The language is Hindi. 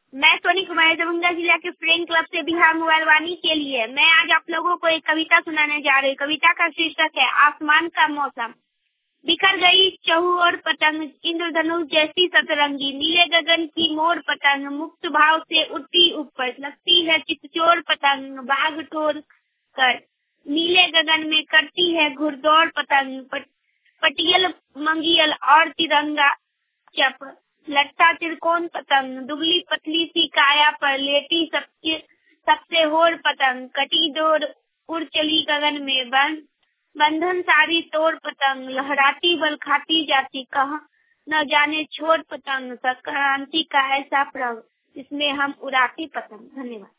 मैं सोनी कुमार दरभंगा जिला के फ्रेंड क्लब से बिहार मोबाइल वाणी के लिए मैं आज आप लोगों को एक कविता सुनाने जा रही हूँ। कविता का शीर्षक है आसमान का मौसम। बिखर गई चहुओर पतंग, इंद्रधनुष जैसी सतरंगी, नीले गगन की मोर पतंग, मुक्त भाव से उड़ती ऊपर, लगती है चितचोर पतंग, बाग तोड़ कर नीले गगन में करती है घुड़दौड़ पतंग, पटियल मंगियल और तिरंगा चप, लट्टा त्रिकोण पतंग, दुबली पतली सी काया पर लेटी सबसे होर पतंग, कटी डोर उड़ चली गगन में बंधन सारी तोड़ पतंग, लहराती बल खाती जाती, कहाँ न जाने छोड़ पतंग, संक्रांति का ऐसा पर्व जिसमें हम उड़ाती पतंग। धन्यवाद।